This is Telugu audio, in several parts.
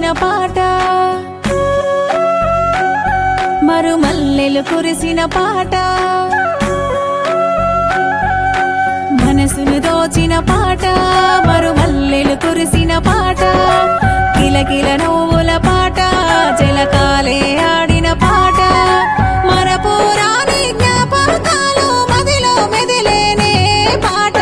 పాట మరుమల్లెలు కురిసిన పాట మనసును దోచిన పాట మరుమల్లెలు కురిసిన పాట కిలకిల నవ్వుల పాట జలకాలే ఆడిన పాట మరపురాని జ్ఞాపకాలు మదిలో మెదిలేనే పాట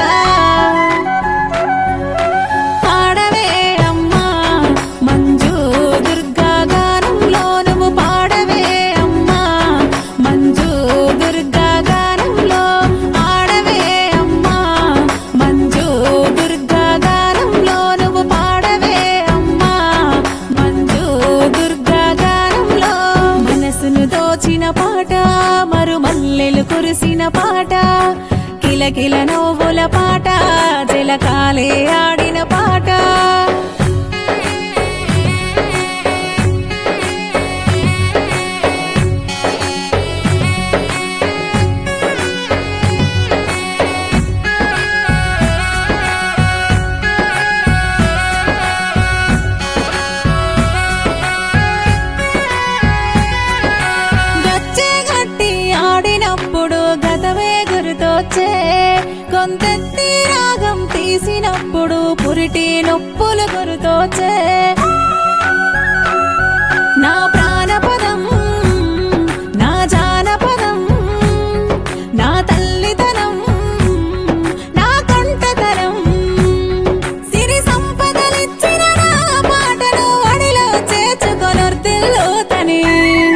పాడవే అమ్మా మంజు దుర్గా గానంలో నువ్వు పాడవే అమ్మా మంజు దుర్గా గానంలో ఆడవే అమ్మా మంజు దుర్గా గానంలో నువ్వు పాడవే అమ్మా మంజు దుర్గా గానంలో మనసును దోచిన పాట మరుమల్లెలు కురిసిన పాట కిలకిల నవ్వుల పాట జలకాలే ఆడిన పాట గచ్చే గట్టి ఆడినప్పుడు గతమే గుర్తొచ్చే కొంతెత్తి రాగం తీసినప్పుడు పురిటి నొప్పులు గుర్తొచ్చే నా ప్రాణపదం నా జానపదం నా తల్లితనం నా కంటతనం సిరి సంపదలిచ్చిన నా పాటను వడిలో చేర్చుకొనొర్తిల్లుతని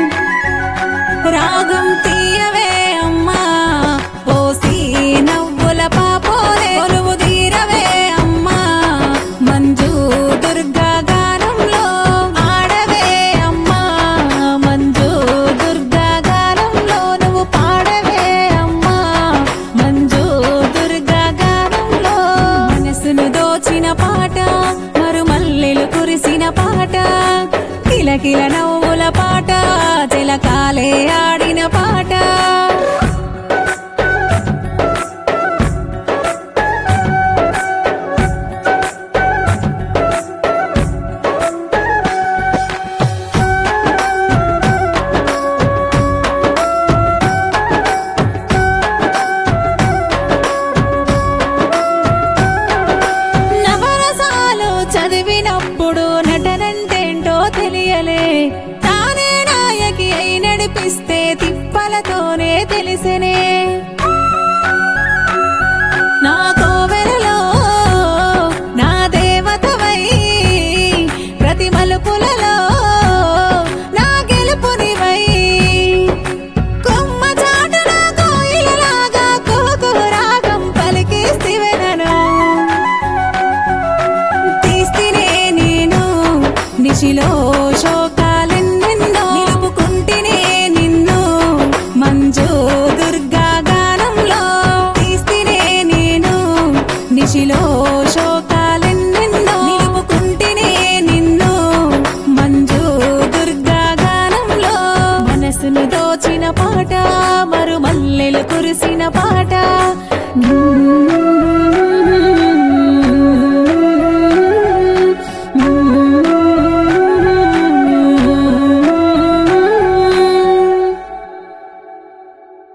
రాగం తీయవే అమ్మా పోసి నవ్వుల పాపోలే కొలువు తీరవే అమ్మా మంజు దుర్గా గానంలో ఆడవే అమ్మా మంజు దుర్గా గానంలో నువ్వు పాడవే అమ్మా మంజు దుర్గా గానంలో మనసును దోచిన పాట మరుమల్లెలు కురిసిన పాట కిలకిల నవ్వుల పాట జలకాలే ఆడిన పాట నవరసాలు చదివినప్పుడు నటనంటేంటో తెలియలే తానే నాయకి అయి నడిపిస్తే తిప్పలతోనే తెలిసెనే నా కోవెలలో నా దేవతవై ప్రతి మలుపులలో నా గెలుపునివై కొమ్మ చాటున కోయిలలాగా కుహకు రాగం పలికిస్తివే నన్ను తీస్తినే నేను నిశిలో శోకాలెన్నెన్నో నిలుపుకుంటినే నిన్ను మంజు దుర్గా గానంలో తీస్తినే నేను నిశిలో శోకాలెన్నెన్నో నిలుపుకుంటినే నిన్ను మంజు దుర్గా గానంలో మనసును దోచిన పాట మరుమల్లెలు కురిసిన పాట